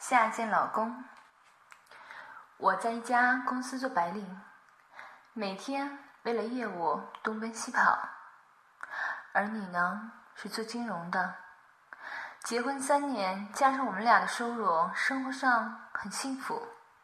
夏见老公。我在一家公司做白领，每天为了业务东奔西跑。而你呢，是做金融的，结婚3年，加上我们俩的收入，生活上很幸福。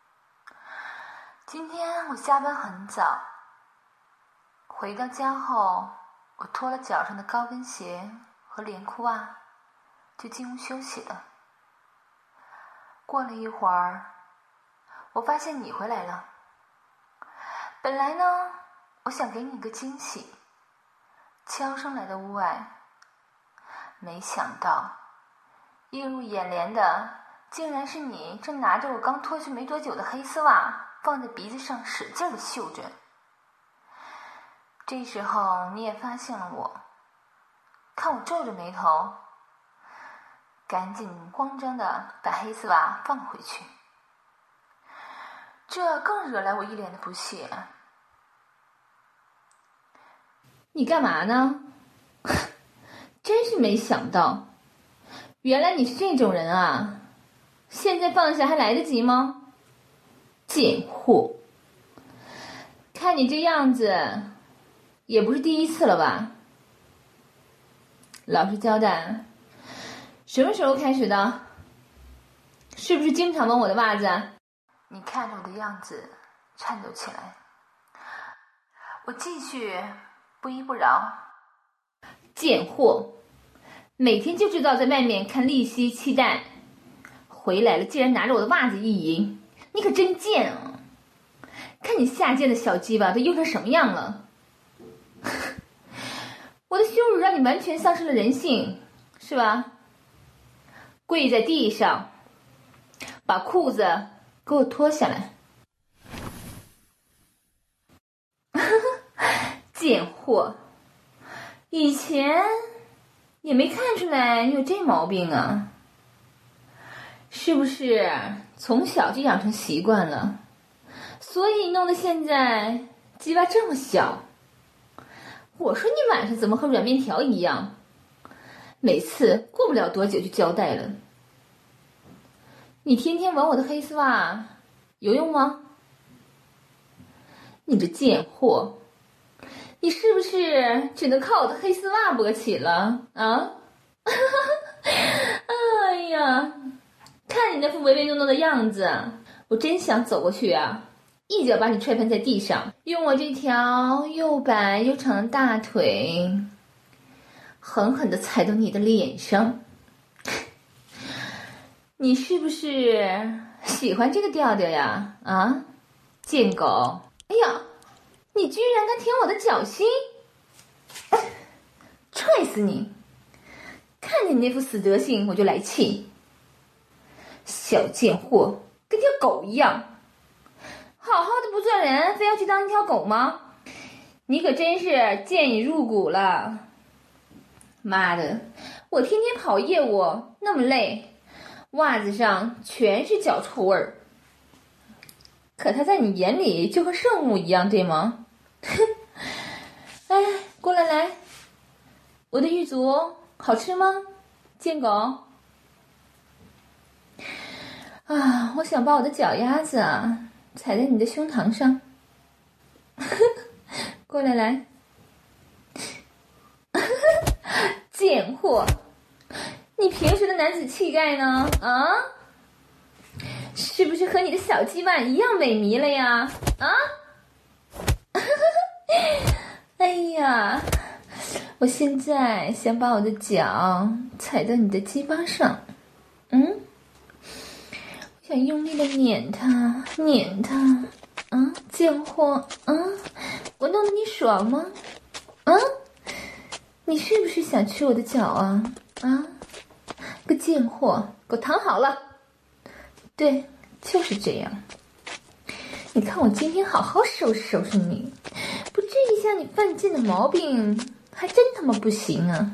今天我下班很早，回到家后，我脱了脚上的高跟鞋和连裤袜，就进屋休息了。过了一会儿，我发现你回来了。本来呢，我想给你个惊喜，悄声来到屋外，没想到映入眼帘的竟然是你正拿着我刚脱去没多久的黑丝袜，放在鼻子上使劲地嗅着。这时候你也发现了我，看我皱着眉头，赶紧慌张地把黑丝袜放回去，这更惹来我一脸的不屑。 你干嘛呢？真是没想到，原来你是这种人啊！现在放下还来得及吗？贱货！看你这样子，也不是第一次了吧？老实交代，什么时候开始的？是不是经常闻我的袜子？ 你看着我的样子颤抖起来，我继续不依不饶。 贱货！每天就知道在外面看利息期待，回来了竟然拿着我的袜子意淫，你可真贱啊！看你下贱的小鸡巴都用成什么样了！我的羞辱让你完全丧失了人性，是吧？跪在地上，把裤子给我脱下来！贱货！以前也没看出来你有这毛病啊，是不是从小就养成习惯了，所以弄得现在鸡巴这么小？我说你晚上怎么和软面条一样，每次过不了多久就交代了。你天天闻我的黑丝袜有用吗？你这贱货，你是不是只能靠我的黑丝袜勃起了啊？哎呀，看你那副唯唯诺诺的样子，我真想走过去啊，一脚把你踹翻在地上，用我这条又白又长的大腿狠狠地踩到你的脸上。你是不是喜欢这个调调呀？啊，贱狗！哎呀，你居然敢舔我的脚心！踹死你！看见你那副死德性我就来气。小贱货，跟条狗一样，好好的不做人，非要去当一条狗吗？你可真是贱已入骨了。妈的，我天天跑业务那么累，袜子上全是脚臭味儿，可它在你眼里就和圣物一样，对吗？哎，过来来，我的玉足好吃吗？贱狗啊，我想把我的脚丫子啊踩在你的胸膛上。过来来，贱货，你平时的男子气概呢？啊，是不是和你的小鸡巴一样萎靡了呀？啊？哎呀，我现在想把我的脚踩到你的鸡巴上，我想用力的碾它，碾它，啊，贱货，啊，我弄得你爽吗？啊，你是不是想吃我的脚啊？啊，个贱货，给我躺好了。对，就是这样。你看我今天好好收拾收拾你，不治一下你犯贱的毛病，还真他妈不行啊！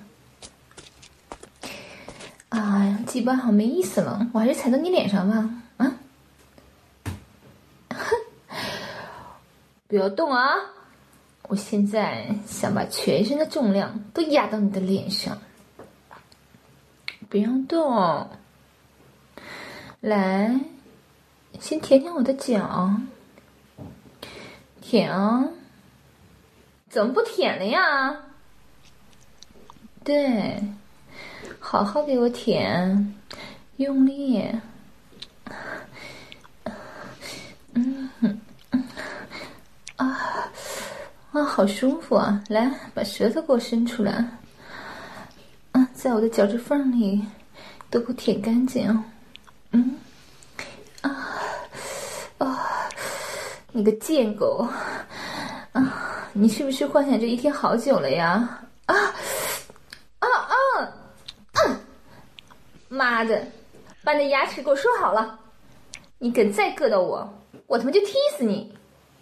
哎呀，鸡巴好没意思了，我还是踩到你脸上吧。啊，不要动啊！我现在想把全身的重量都压到你的脸上。不要动！ 来，先舔舔我的脚，舔啊！怎么不舔了呀？对，好好给我舔，用力。好舒服啊！来，把舌头给我伸出来。在我的脚趾缝里都给我舔干净。你个贱狗！你是不是幻想这一天好久了呀？妈的，把你的牙齿给我收好了！你敢再硌到我，我他妈就踢死你！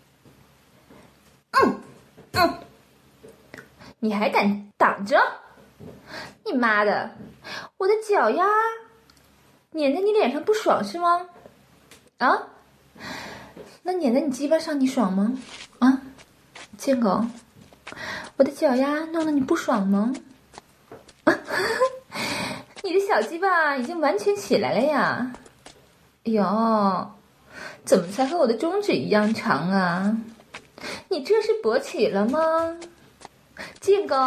你还敢挡着？你妈的，我的脚丫粘在你脸上不爽是吗？那粘在你鸡巴上你爽吗？贱狗，我的脚丫弄得你不爽吗？你的小鸡巴已经完全起来了呀！哟，怎么才和我的中指一样长啊？你这是勃起了吗？贱狗，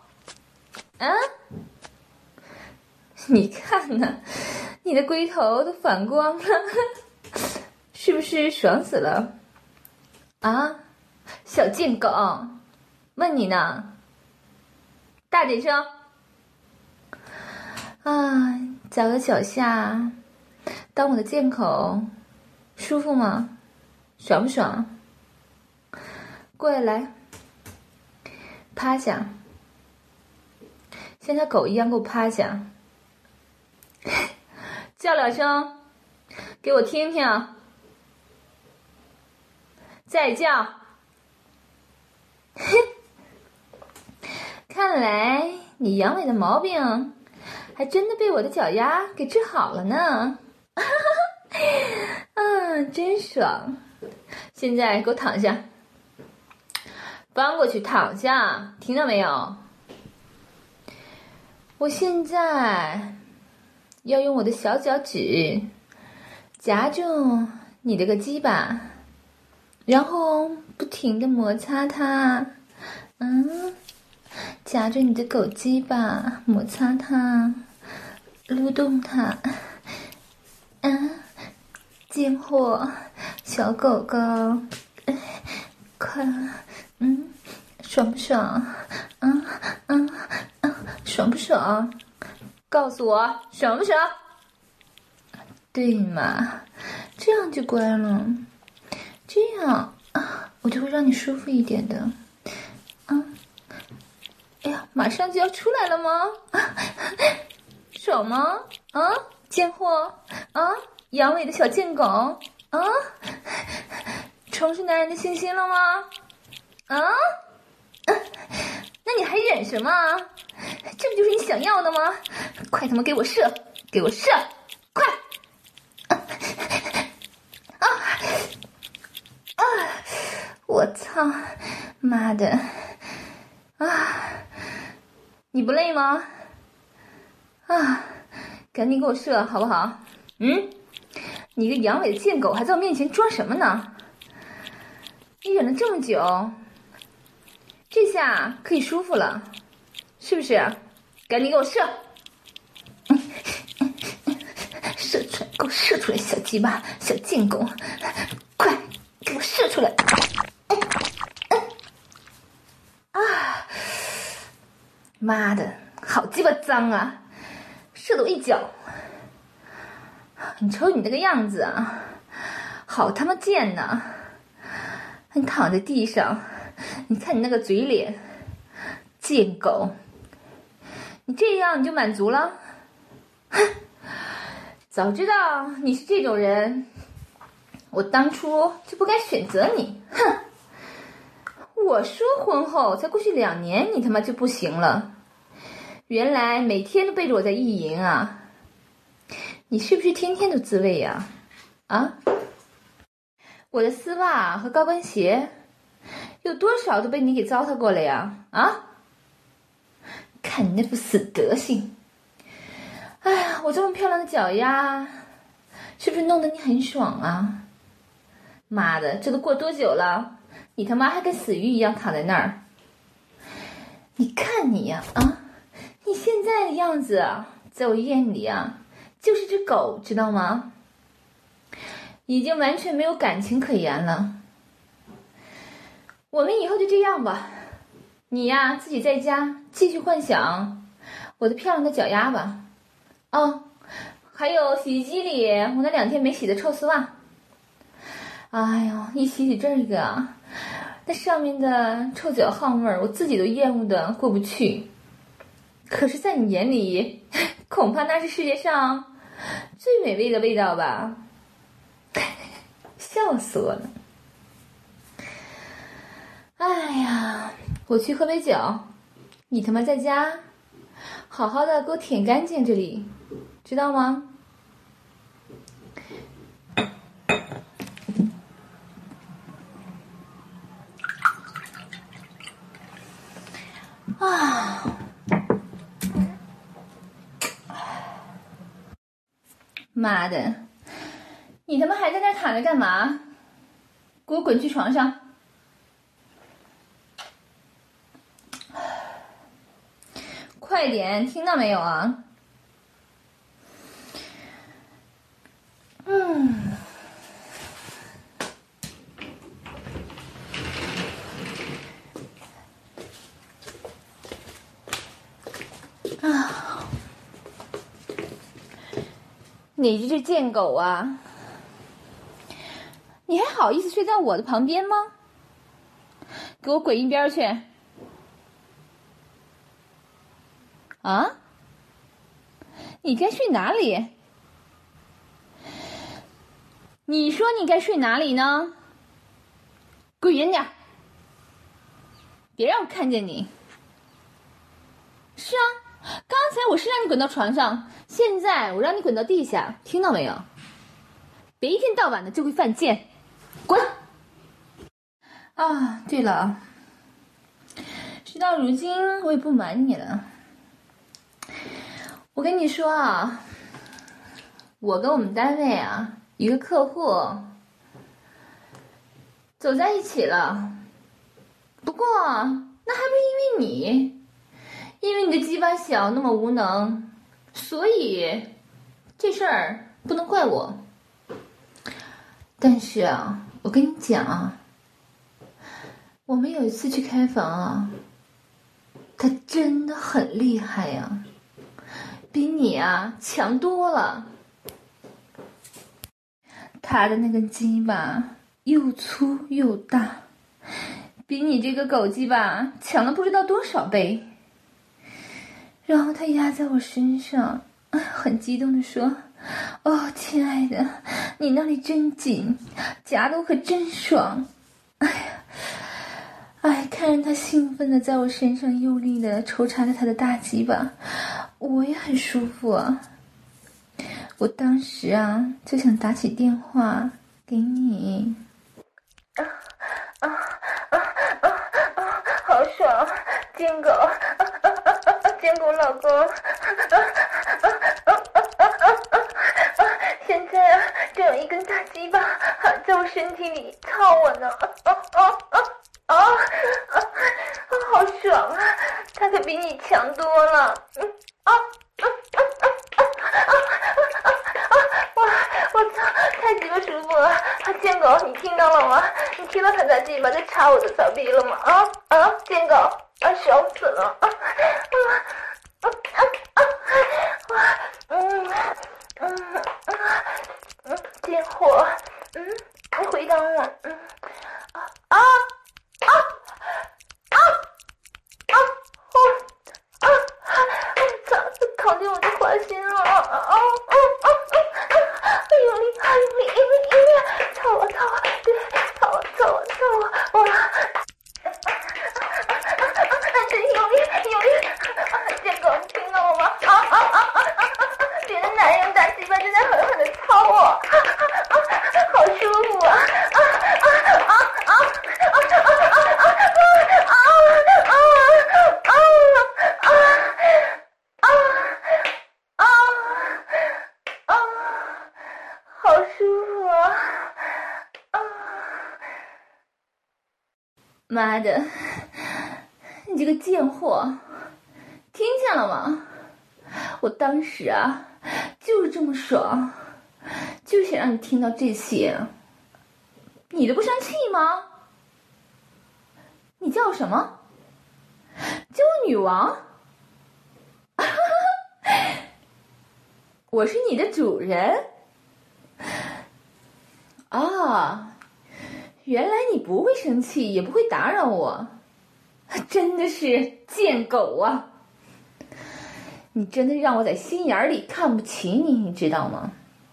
你看呐，你的龟头都反光了，是不是爽死了？小贱狗，问你呢，大点声！在我脚下当我的剑口，舒服吗？爽不爽？过来，趴下，像条狗一样给我趴下，叫2声，给我听听，再叫。看来你阳痿的毛病还真的被我的脚丫给治好了呢。真爽！现在给我躺下，翻过去躺下，听到没有？我现在要用我的小脚趾夹住你的个鸡巴，然后不停地摩擦它，夹着你的狗鸡巴，摩擦它，撸动它，贱货，小狗狗，快，爽不爽？爽不爽？告诉我爽不爽？对嘛，这样就乖了，这样我就会让你舒服一点的。哎呀，马上就要出来了吗？爽吗？贱货！阳痿的小贱狗！重拾男人的信心了吗？那你还忍什么？这不就是你想要的吗？快他妈给我射！给我射！快！我操！妈的！你不累吗？赶紧给我射好不好？你个阳痿的贱狗还在我面前装什么呢？你忍了这么久，这下可以舒服了，是不是？赶紧给我射！射出来，给我射出来，小鸡巴，小贱狗，快给我射出来！妈的，好鸡巴脏啊！射得我一脚。你瞅你那个样子啊，好他妈贱呐！你躺在地上，你看你那个嘴脸，贱狗！你这样你就满足了？早知道你是这种人，我当初就不该选择你。我说婚后才过去2年，你他妈就不行了。原来每天都背着我在意淫啊！你是不是天天都自慰呀？我的丝袜和高跟鞋有多少都被你给糟蹋过了呀？看你那副死德行！哎呀，我这么漂亮的脚丫， 是不是弄得你很爽啊？妈的，这都过多久了，你他妈还跟死鱼一样躺在那儿。你看你呀，你现在的样子啊，在我眼里啊，就是只狗，知道吗？已经完全没有感情可言了。我们以后就这样吧，你呀自己在家继续幻想我的漂亮的脚丫吧。还有洗衣机里我那2天没洗的臭丝袜。哎呦，一洗起这个啊，那上面的臭脚汗味儿，我自己都厌恶的过不去。可是，在你眼里，恐怕那是世界上最美味的味道吧？笑死我了！哎呀，我去喝杯酒，你他妈在家好好的给我舔干净这里，知道吗？妈的，你他妈还在那躺着干嘛？给我滚去床上！快点，听到没有啊？你这只贱狗啊！你还好意思睡在我的旁边吗？给我滚一边去！啊？你该睡哪里？你说你该睡哪里呢？滚远点，别让我看见你。是啊，刚才我是让你滚到床上，现在我让你滚到地下，听到没有？别一天到晚的就会犯贱，滚！对了，事到如今我也不瞒你了。我跟你说啊，我跟我们单位啊一个客户走在一起了，不过那还不是因为你，因为你的鸡巴小那么无能，所以这事儿不能怪我。但是啊，我跟你讲啊，我们有一次去开房啊，他真的很厉害呀，比你啊强多了。他的那个鸡巴又粗又大，比你这个狗鸡巴强了不知道多少倍。然后他压在我身上，很激动地说：“哦，亲爱的，你那里真紧，夹得我可真爽。”看着他兴奋地在我身上用力地抽插着他的大鸡巴，我也很舒服啊。我当时啊就想打起电话给你。好爽，贱狗，贱狗老公，现在啊正有一根大鸡巴在我身体里操我呢，好爽啊！他可比你强多了。我操，太鸡巴舒服了！贱狗，你听到了吗？你听到他的鸡巴在插我的骚逼了吗？贱狗，爽死了！贱货，你回答我，靠近我的花心了！用力，操我，对，操我，哇！真用力，贱狗，你听到了吗？别的男人打鸡巴正在狠狠地好舒服啊！妈的，你这个贱货，听见了吗？我当时啊，就是这么爽，就想让你听到这些。你都不生气吗？你叫什么？叫我女王？我是你的主人？啊，原来你不会生气，也不会打扰我，真的是贱狗啊！你真的让我在心眼里看不起你，你知道吗？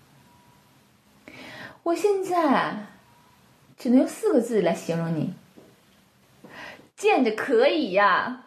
我现在只能用4个字来形容你：贱的可以呀！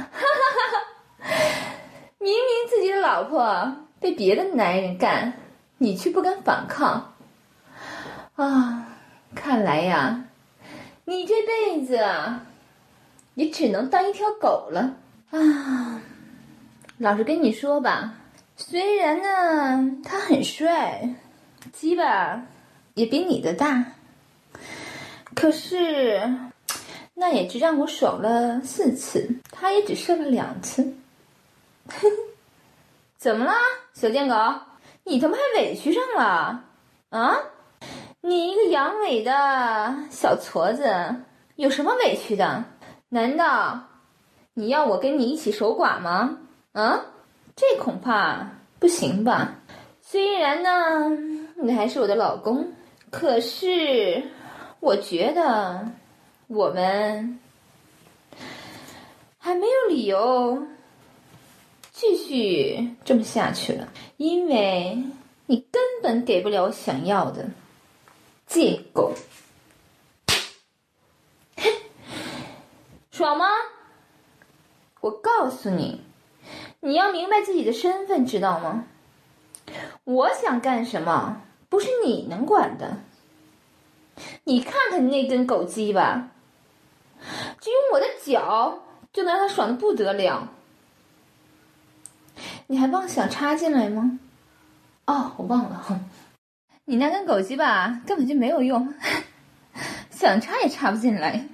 明明自己的老婆被别的男人干，你却不敢反抗啊！看来呀，你这辈子也只能当一条狗了啊！老实跟你说吧，虽然呢他很帅，鸡巴也比你的大，可是那也只让我爽了4次，他也只射了2次。怎么了，小贱狗？你他妈还委屈上了啊？你一个阳痿的小矬子，有什么委屈的？难道你要我跟你一起守寡吗？啊，这恐怕不行吧。虽然呢，你还是我的老公，可是我觉得我们还没有理由继续这么下去了，因为你根本给不了我想要的。贱狗，爽吗？我告诉你，你要明白自己的身份，知道吗？我想干什么，不是你能管的。你看看你那根狗鸡吧，就用我的脚就能让它爽得不得了。你还妄想插进来吗？哦，我忘了，你那根狗鸡巴根本就没有用，想插也插不进来。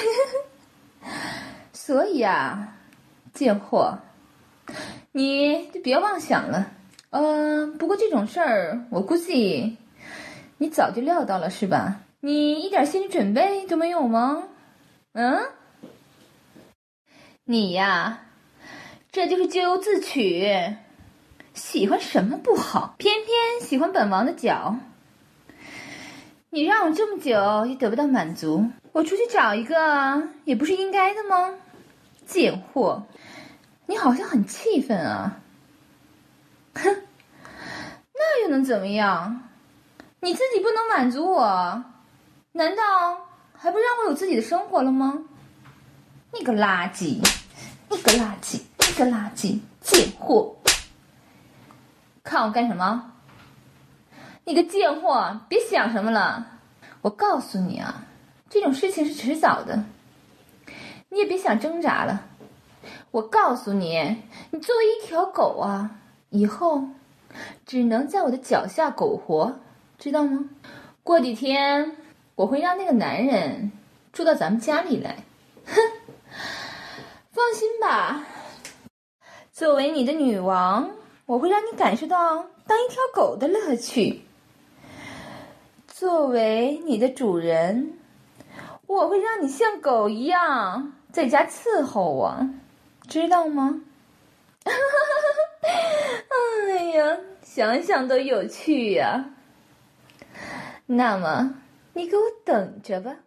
所以啊，贱货，你就别妄想了。不过这种事儿，我估计你早就料到了，是吧？你一点心理准备都没有吗？你呀，这就是咎由自取。喜欢什么不好，偏偏喜欢本王的脚。你让我这么久也得不到满足，我出去找一个也不是应该的吗？贱货，你好像很气愤啊。哼，那又能怎么样？你自己不能满足我，难道还不让我有自己的生活了吗？你个垃圾，你个垃圾，你个垃圾，贱货！看我干什么？你个贱货，别想什么了。我告诉你啊，这种事情是迟早的，你也别想挣扎了。我告诉你，你作为一条狗啊，以后只能在我的脚下苟活，知道吗？过几天我会让那个男人住到咱们家里来。哼，放心吧，作为你的女王，我会让你感受到当一条狗的乐趣。作为你的主人，我会让你像狗一样在家伺候我，知道吗？哎呀，想想都有趣呀。那么，你给我等着吧。